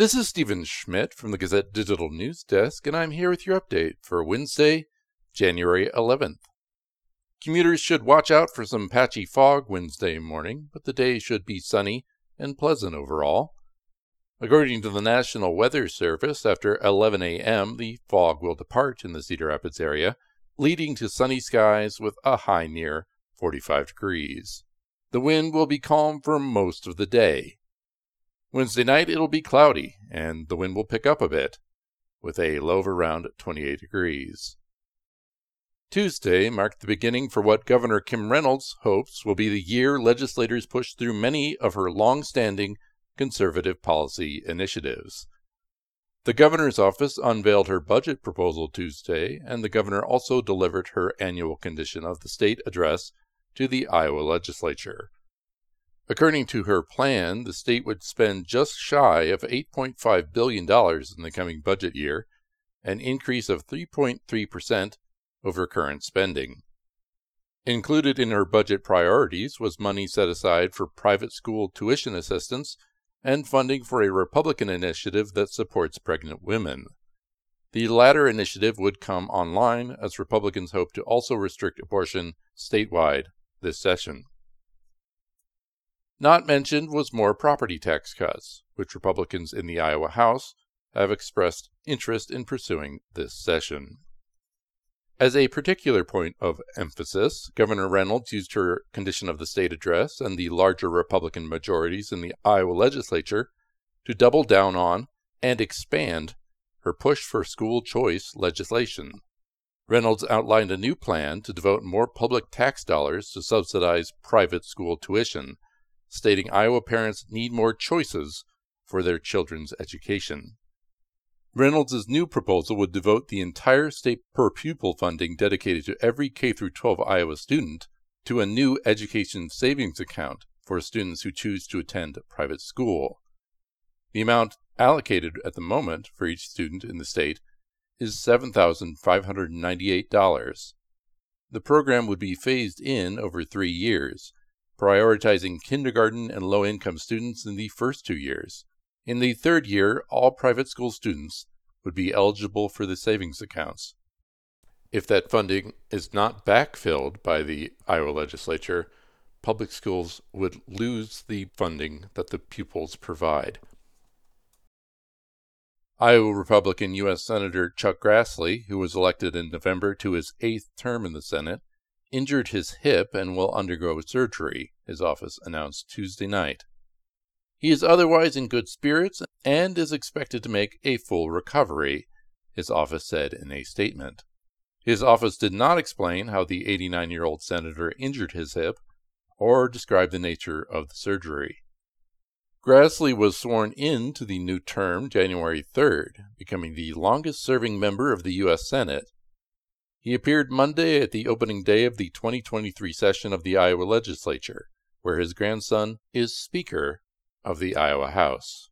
This is Stephen Schmidt from the Gazette Digital News Desk, and I'm here with your update for Wednesday, January 11th. Commuters should watch out for some patchy fog Wednesday morning, but the day should be sunny and pleasant overall. According to the National Weather Service, after 11 a.m., the fog will depart in the Cedar Rapids area, leading to sunny skies with a high near 45 degrees. The wind will be calm for most of the day. Wednesday night it'll be cloudy, and the wind will pick up a bit, with a low of around 28 degrees. Tuesday marked the beginning for what Governor Kim Reynolds hopes will be the year legislators push through many of her long-standing conservative policy initiatives. The governor's office unveiled her budget proposal Tuesday, and the governor also delivered her annual condition of the state address to the Iowa legislature. According to her plan, the state would spend just shy of $8.5 billion in the coming budget year, an increase of 3.3% over current spending. Included in her budget priorities was money set aside for private school tuition assistance and funding for a Republican initiative that supports pregnant women. The latter initiative would come online as Republicans hope to also restrict abortion statewide this session. Not mentioned was more property tax cuts, which Republicans in the Iowa House have expressed interest in pursuing this session. As a particular point of emphasis, Governor Reynolds used her condition of the state address and the larger Republican majorities in the Iowa legislature to double down on and expand her push for school choice legislation. Reynolds outlined a new plan to devote more public tax dollars to subsidize private school tuition, stating Iowa parents need more choices for their children's education. Reynolds' new proposal would devote the entire state per-pupil funding dedicated to every K-12 Iowa student to a new education savings account for students who choose to attend private school. The amount allocated at the moment for each student in the state is $7,598. The program would be phased in over 3 years, prioritizing kindergarten and low-income students in the first 2 years. In the third year, all private school students would be eligible for the savings accounts. If that funding is not backfilled by the Iowa legislature, public schools would lose the funding that the pupils provide. Iowa Republican U.S. Senator Chuck Grassley, who was elected in November to his 8th term in the Senate, injured his hip and will undergo surgery, his office announced Tuesday night. He is otherwise in good spirits and is expected to make a full recovery, his office said in a statement. His office did not explain how the 89-year-old senator injured his hip or describe the nature of the surgery. Grassley was sworn in to the new term January 3rd, becoming the longest-serving member of the U.S. Senate. He appeared Monday at the opening day of the 2023 session of the Iowa legislature, where his grandson is Speaker of the Iowa House.